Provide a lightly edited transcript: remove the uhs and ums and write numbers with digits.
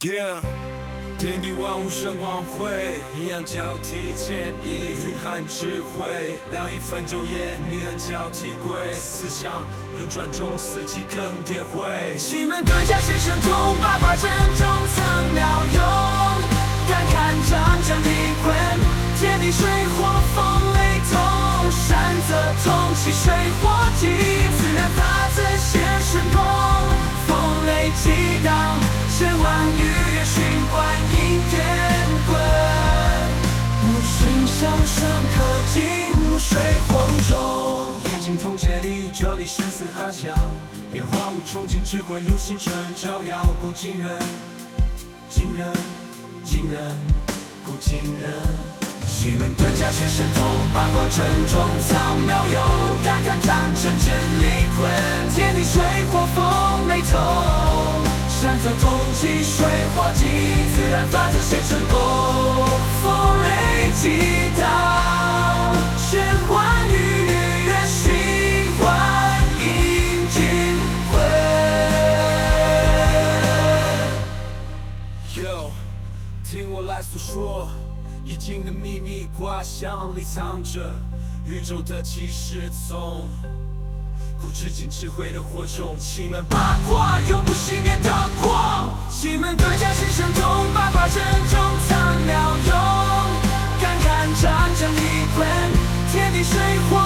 Yeah， 天地万物生光辉，阴阳交替，建议蕴含智慧。聊一分昼夜，逆人交替归，思想流转中，四季更迭回。 西门遁甲先生通，八卦阵中藏妙用。敢看张真理坤，天地水火风雷同，山泽通，气水火气，自然法则显神功。风雷激荡，千万语言循环应天滚。五行相生克金，入水黄中。 眼睛通解理，这里生死哈想，变化无穷尽，智慧如星辰照耀，古今人，今人，今人，古今人。西门遁甲先神通，八卦阵中藏妙用。敢看张真真理坤，天地水火风雷同。山泽通，气水火气，自然法则显成功。风雷激荡，千万语言循环应尽魂。Yo， 听我来诉说，易经的秘密，卦象里藏着宇宙的起始从。古至今智慧的火种，奇门八卦永不熄灭的光。 西门遁甲先生通，八卦阵中藏妙用。敢看张真理坤，天地水火